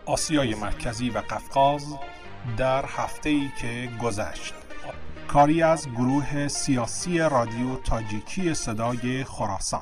آسیای مرکزی و قفقاز در هفته‌ای که گذشت. کاری از گروه سیاسی رادیو تاجیکی صدای خراسان.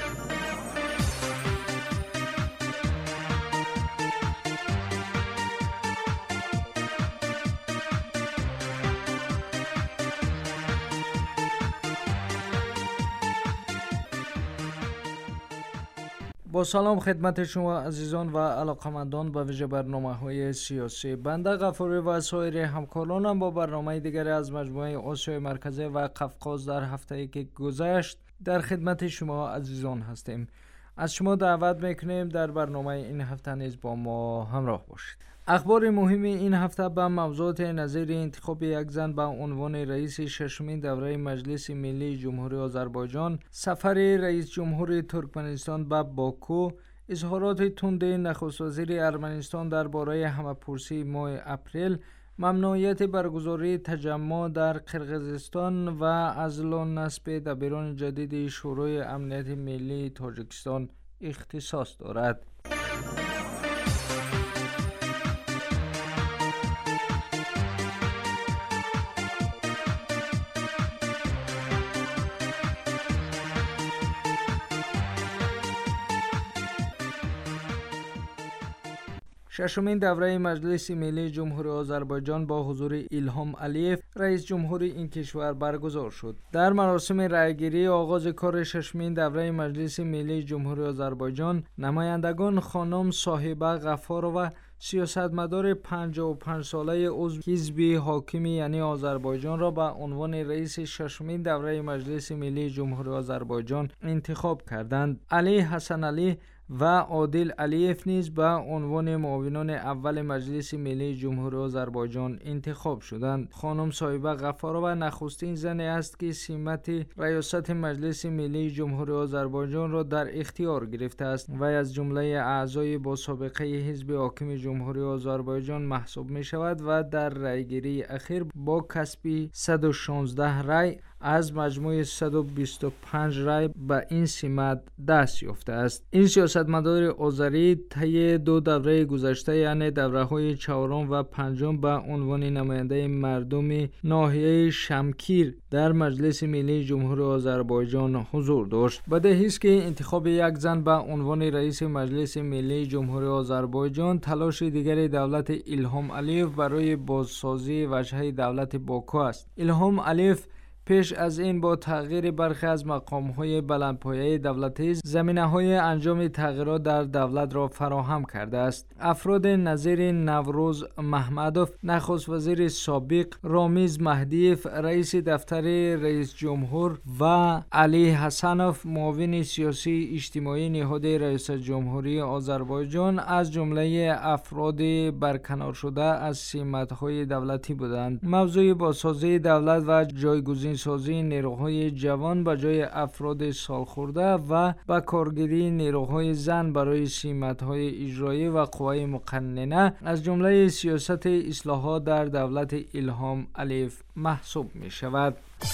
با سلام خدمت شما عزیزان و علاقمندان به ویژه برنامه‌های سیاسی. بنده غفاری و سایر همکارانم با برنامه دیگری از مجموعه آسیای مرکزی و قفقاز در هفته‌ای که گذشت در خدمت شما عزیزان هستیم. از شما دعوت میکنیم در برنامه این هفته نیز با ما همراه باشید. اخبار مهم این هفته به موضوعات نظیر انتخاب یک زن به عنوان رئیس ششمین دوره مجلس ملی جمهوری آذربایجان، سفر رئیس جمهور ترکمنستان به باکو، اظهارات تند نخست وزیر ارمنستان درباره همه‌پرسی ماه اپریل، ممنوعیت برگزاری تجمع در قرقیزستان و عزل و نصب دبیران جدید شورای امنیت ملی تاجیکستان اختصاص دارد. ششمین دوره مجلس ملی جمهوری آذربایجان با حضور ایلهام علیف رئیس جمهور این کشور برگزار شد. در مراسم رأیگیری آغاز کار ششمین دوره مجلس ملی جمهوری آذربایجان، نمایندگان خانم صاحبه غفارova، سیاستمدار 55 ساله عضو حزب حاکمی یعنی آذربایجان را به عنوان رئیس ششمین دوره مجلس ملی جمهوری آذربایجان انتخاب کردند. علی حسن علی و عادل علیف نیز به عنوان معاونان اول مجلس ملی جمهوری آذربایجان انتخاب شدند. خانم صاحبه غفارova نخستین زنی است که سمت ریاست مجلس ملی جمهوری آذربایجان را در اختیار گرفته است و از جمله اعضای با سابقه حزب حاکم جمهوری آذربایجان محسوب می شود و در رأیگیری اخیر با کسب 116 رأی از مجموع 125 رای به این سمت دست یافته است. این سیاستمدار آذری طی دو دوره گذشته یعنی دوره‌های چهارم و پنجم به عنوان نماینده مردم ناحیه شمکیر در مجلس ملی جمهوری آذربایجان حضور داشت. بدیهی است که انتخاب یک زن به عنوان رئیس مجلس ملی جمهوری آذربایجان تلاش دیگر دولت ایلهام علیف برای بازسازی وجهه دولت باکو است. ایلهام علیف پیش از این با تغییر برخی از مقام‌های بلندپایه دولتی زمینه‌های انجام تغییرات در دولت را فراهم کرده است. افراد نظیر نوروز محمدوف، نخست وزیر سابق رامیز مهدیف، رئیس دفتر رئیس جمهور و علی حسنوف، معاون سیاسی اجتماعی نهاد رئیس جمهوری آذربایجان از جمله افراد برکنار شده از سمت‌های دولتی بودند. موضوع بازسازی دولت و جایگزین سازی نیروهای جوان به جای افراد سالخورده و با کارگیری نیروهای زن برای سمت‌های اجرایی و قوای مقننه از جمله سیاست اصلاحات در دولت ایلهام علیف محسوب می شود.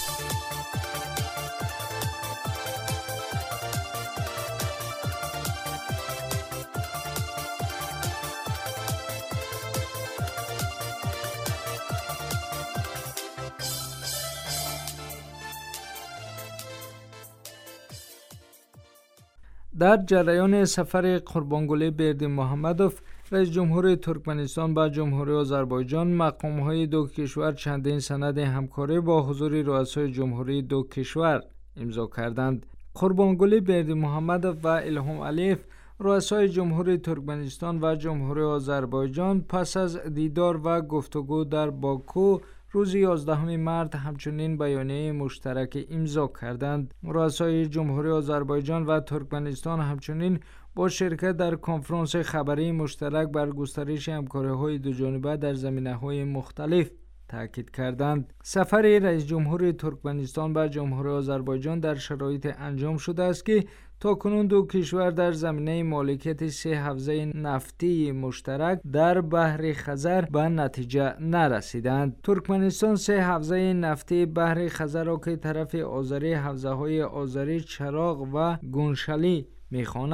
در جریان سفر قربانگلی بردیمحمدوف رئیس جمهور ترکمنستان به جمهوری آذربایجان، مقام‌های دو کشور چندین سند همکاری با حضور رؤسای جمهوری دو کشور امضا کردند. قربانگلی بردیمحمدوف و ایلهام علیف، رؤسای جمهوری ترکمنستان و جمهوری آذربایجان، پس از دیدار و گفتگو در باکو روز 11 مارس همچنین بیانیه مشترک امضا کردند. رؤسای جمهوری آذربایجان و ترکمنستان همچنین با شرکت در کنفرانس خبری مشترک بر گسترش همکاری‌های دوجانبه در زمینه‌های مختلف تاکید کردند. سفر رئیس جمهور ترکمنستان به جمهوری آذربایجان در شرایط انجام شده است که تاکنون دو کشور در زمینه مالکیت 3 حوزه نفتی مشترک در بحر خزر به نتیجه نرسیدند. ترکمنستان 3 حوزه نفتی بحر خزر را که طرف آذری حوزه های آذری، چراغ و گونشلی می‌خواند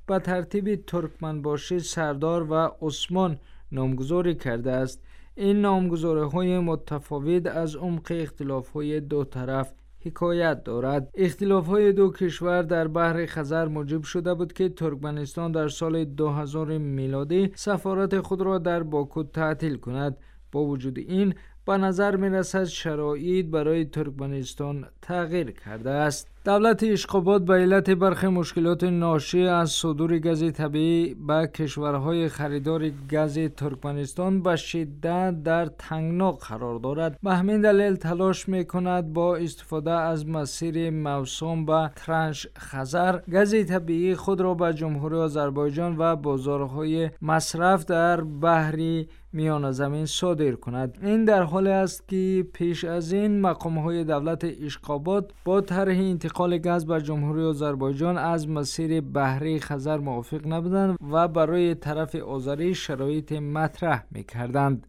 به ترتیب ترکمنباشی سردار و عثمان نامگذاری کرده است. این نامگذاری‌های متفاوت از عمق اختلاف‌های دو طرف حکایت دارد. اختلاف‌های دو کشور در بحر خزر موجب شده بود که ترکمنستان در سال 2000 میلادی سفارت خود را در باکو تعطیل کند. با وجود این به نظر می رسد شرایط برای ترکمنستان تغییر کرده است. دولت اشخاباد به علت برخی مشکلات ناشی از صدور گاز طبیعی به کشورهای خریدار گاز ترکمنستان به شدت در تنگنا قرار دارد. به همین دلیل تلاش می کند با استفاده از مسیر موسوم به ترنش خزر گاز طبیعی خود را به جمهوری آذربایجان و بازارهای مصرف در بحر میان زمین صادر کند. این در حالی است که پیش از این مقام‌های دولت اشخاباد با طرح انتقال گاز به جمهوری آذربایجان از مسیر بحری خزر موافق نبودند و برای طرف آذری شرایط مطرح می‌کردند.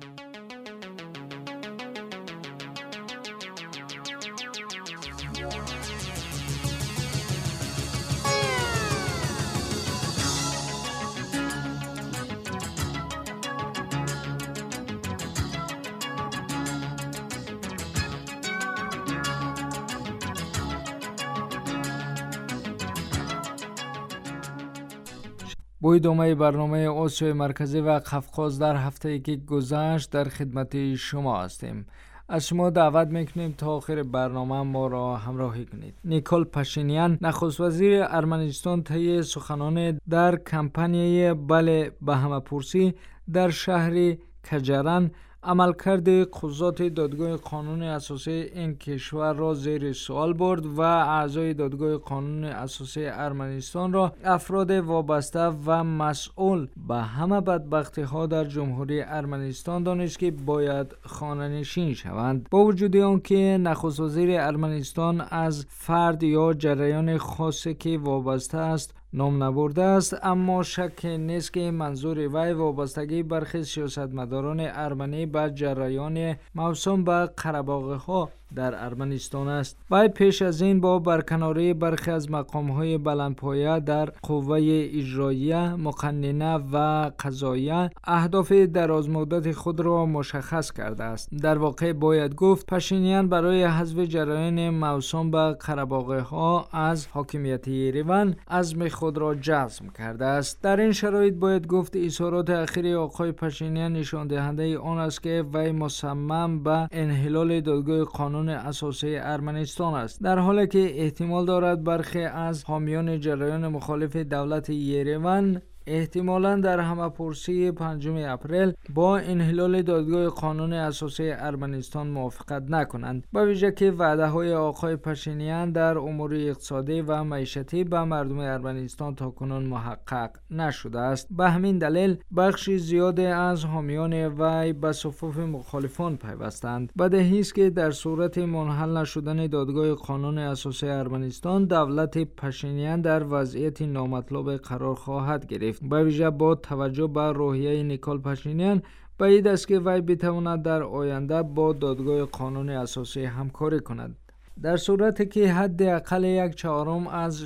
با ادامه برنامه آسیای مرکزی و قفقاز در هفته‌ای که گذشت در خدمت شما هستیم. از شما دعوت میکنیم تا آخر برنامه ما را همراهی کنید. نیکول پاشینیان نخست وزیر ارمنستان طی سخنان در کمپانی بله به همه‌پرسی در شهر کجران عملکرد قضات دادگاه قانون اساسی این کشور را زیر سوال برد و اعضای دادگاه قانون اساسی ارمنستان را افراد وابسته و مسئول به همه بدبختی ها در جمهوری ارمنستان دانست که باید خانه‌نشین شوند. با وجود آنکه نخست وزیر ارمنستان از فرد یا جریان خاصی که وابسته است نام نبرده است، اما شک نیست که منظور وی وابستگی برخی سیاستمداران ارمنی به جریان موسوم به قره‌باغی ها در ارمنستان است. وی پیش از این با برکناری برخی از مقام‌های بلندپایه در قوه اجراییه، مقننه و قضاییه اهداف درازمدت خود را مشخص کرده است. در واقع باید گفت پاشینیان برای حذف جریان موسوم به قره‌باغی ها از حاکمیت یریون عزم خود را جزم کرده است. در این شرایط باید گفت اظهارات اخیر آقای پاشینیان نشان دهنده آن است که وی مصمم به انحلال دادگاه قانون اساسی ارمنستان است، در حالی که احتمال دارد برخی از حامیان جریان مخالف دولت یریون احتمالاً در همه‌پرسی 5 اپریل با انحلال دادگاه قانون اساسی ارمنستان موافقت نکنند، با ویژه که وعده‌های آقای پاشینیان در امور اقتصادی و معیشتی به مردم ارمنستان تاکنون محقق نشده است. به همین دلیل بخش زیادی از حامیان وی به صفوف مخالفان پیوستند. بدیهی است که در صورت منحل نشدن دادگاه قانون اساسی ارمنستان دولت پاشینیان در وضعیت نامطلوب قرار خواهد گرفت. با ویژه با توجه به روحیه نیکول پاشینیان بعید است که وی بتواند در آینده با دادگاه قانون اساسی همکاری کند. در صورتی که حداقل 1/4 از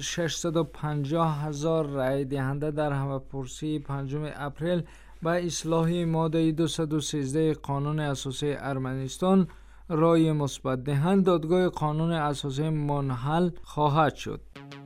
650,000 رای دهنده در همه‌پرسی 5 اپریل به اصلاح ماده 213 قانون اساسی ارمنستان رای مثبت دهند، دادگاه قانون اساسی منحل خواهد شد.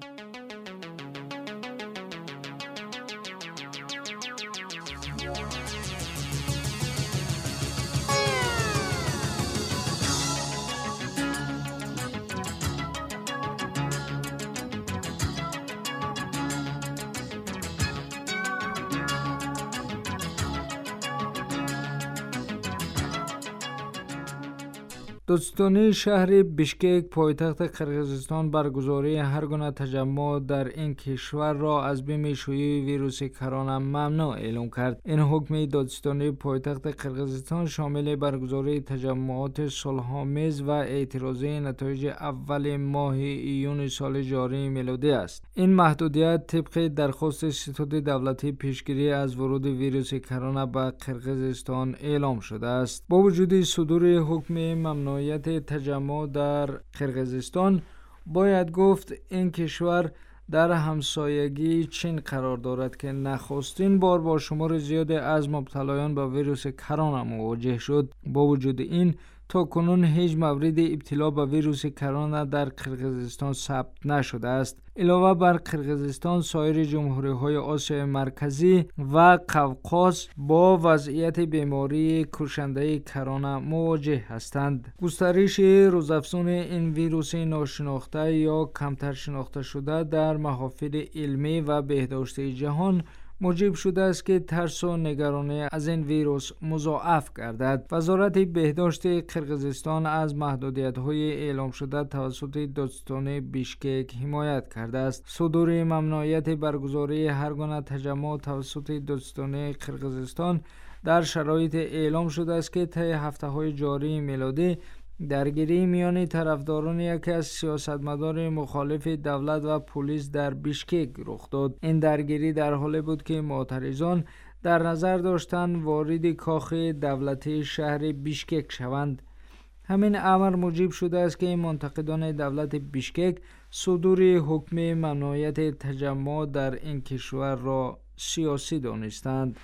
دادستانی شهر بیشکک پایتخت قرقیزستان برگزاری هر گونه تجمع در این کشور را از بیم شیوع ویروس کرونا ممنوع اعلام کرد. این حکم دادستانی پایتخت قرقیزستان شامل برگزاری تجمعات صلح‌آمیز و اعتراضی نتایج اول ماه ایون سال جاری میلادی است. این محدودیت طبق درخواست ستاد دولتی پیشگیری از ورود ویروس کرونا به قرقیزستان اعلام شده است. با وجود صدور حکم ممنوعیت تجمع در قرقیزستان، باید گفت این کشور در همسایگی چین قرار دارد که نخستین بار با شمار زیاد از مبتلایان به ویروس کرونا مواجه شد. با وجود این تا کنون هیچ مورد ابتلا به ویروس کرونا در قرقیزستان ثبت نشده است. علاوه بر قرقیزستان، سایر جمهوری‌های آسیای مرکزی و قفقاز با وضعیت بیماری کشنده کرونا مواجه هستند. گسترش روزافزون این ویروس ناشناخته یا کمتر شناخته شده در محافل علمی و بهداشتی جهان موجب شده است که ترس و نگرانی از این ویروس مضاعف گردد. وزارت بهداشت قرقیزستان از محدودیت‌های اعلام شده توسط دادستان بیشکک حمایت کرده است. صدور ممنوعیت برگزاری هر گونه تجمع توسط دادستان قرقیزستان در شرایط اعلام شده است که طی هفته‌های جاری میلادی درگیری میان طرفداران یکی از سیاستمدار مخالف دولت و پلیس در بیشکک رخ داد. این درگیری در حالی بود که معترضان در نظر داشتند وارد کاخ دولتی شهر بیشکک شوند. همین امر موجب شده است که منتقدان دولت بیشکک صدور حکم ممنوعیت تجمع در این کشور را سیاسی دانستند.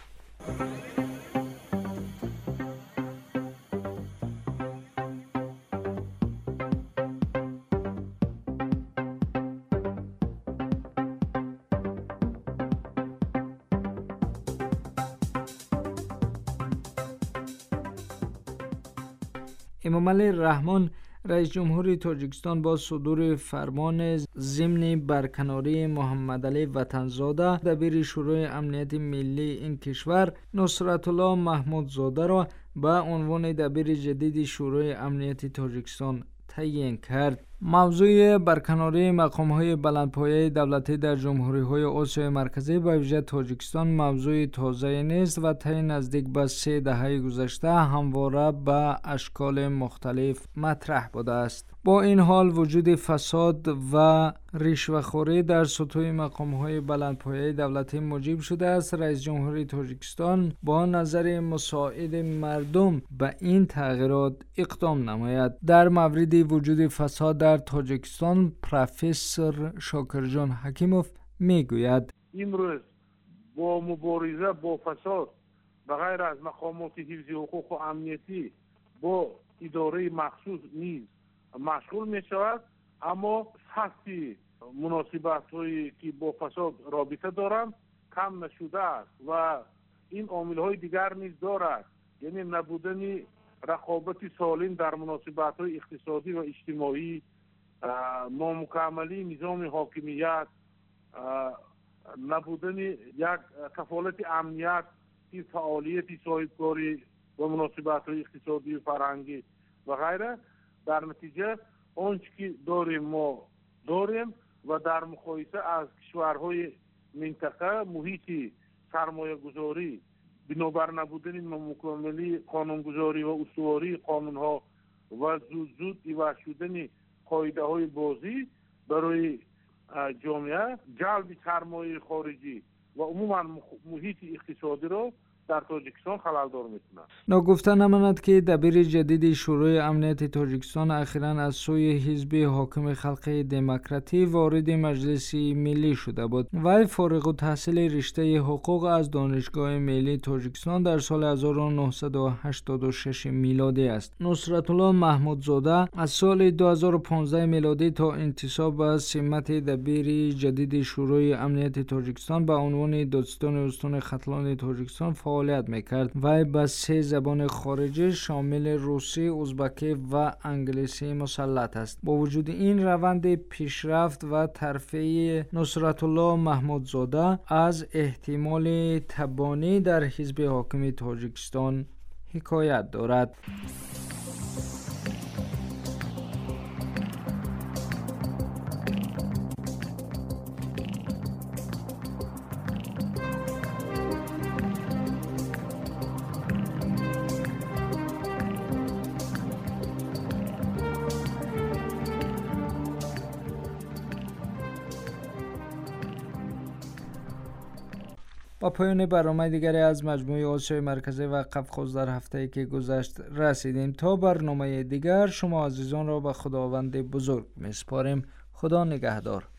امامعلی رحمان رئیس جمهور تاجیکستان با صدور فرمان ضمن برکناری محمدعلی وطنزاده دبیر شورای امنیت ملی این کشور نصرت الله محمودزاده را به عنوان دبیر جدید شورای امنیت تاجیکستان تعیین کرد. موضوع برکناری مقام‌های بلندپایه دولتی در جمهوری‌های آسیای مرکزی به ویژه تاجیکستان موضوع تازه نیست و طی نزدیک به 3 دهه گذشته همواره به اشکال مختلف مطرح بوده است. با این حال وجود فساد و رشوه‌خوری در سطوح مقام‌های بلندپایه دولتی موجب شده است رئیس جمهور تاجیکستان با نظر مساعد مردم به این تغییرات اقدام نماید. در مورد وجود فساد در تاجیکستان پروفسور شاکرجان حکیموف میگوید امروز با مبارزه با فساد بغیر از مقامات حفظ حقوق و امنیتی با اداره مخصوص نیز مشغول می شود، اما سطح مناسبت‌هایی که با فساد رابطه دارند کم نشده است و این عامل‌های دیگر نیز دارد، یعنی نبودن رقابت سالم در مناسبت‌های اقتصادی و اجتماعی، نامکملی نظام حاکمیت، نبودن یک کفالت امنیت که فعالیت صاحبکاری و مناسبت‌های اقتصادی و فرهنگی و غیره. در نتیجه آنچه که داریم ما داریم و در مقایسه از کشورهای منطقه محیط سرمایه گذاری بنابر نبودن مکملی قانونگذاری و استواری قانونها و زود ایواز شدن قاعده های بازی برای جامعه جلب سرمایه خارجی و عموما محیط اقتصادی را در تاجیکستان خلل‌دار می‌کند. ناگفته نماند که دبیر جدید شورای امنیت تاجیکستان اخیراً از سوی حزب حاکم خلق دموکراتی وارد مجلس ملی شده بود. وی فارغ التحصیل رشته حقوق از دانشگاه ملی تاجیکستان در سال 1986 میلادی است. نصرت الله محمودزاده از سال 2015 میلادی تا انتصاب به سمت دبیر جدید شورای امنیت تاجیکستان به عنوان دادستان استان ختلان تاجیکستان فعالیت میکرد. وی به 3 زبان خارجی شامل روسی، ازبکی و انگلیسی مسلط است. با وجود این روند پیشرفت و ترفیع نصرت الله محمودزاده از احتمال تبانی در حزب حاکم تاجیکستان حکایت دارد. با پایان برنامه دیگری از مجموعه آسیای مرکزی و قفقاز در هفته‌ای که گذشت رسیدیم. تا برنامه دیگر شما عزیزان را به خداوند بزرگ میسپاریم. خدا نگهدار.